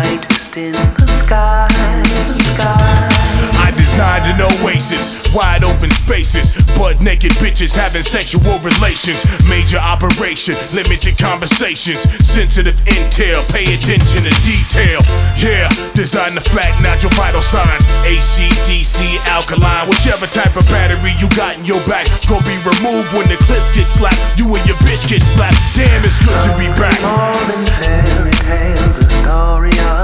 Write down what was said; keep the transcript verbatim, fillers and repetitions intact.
brightest in the sky, the sky. I designed an oasis, wide open spaces, butt naked bitches having sexual relations. Major operation, limited conversations, sensitive intel, pay attention to detail. Yeah, design the fact, not your vital signs. A C D C, alkaline, whichever type of battery you got in your back, gon' be removed when the clips get slapped. You and your bitch get slapped. Damn, it's good to be back. More than fairy tales, a story of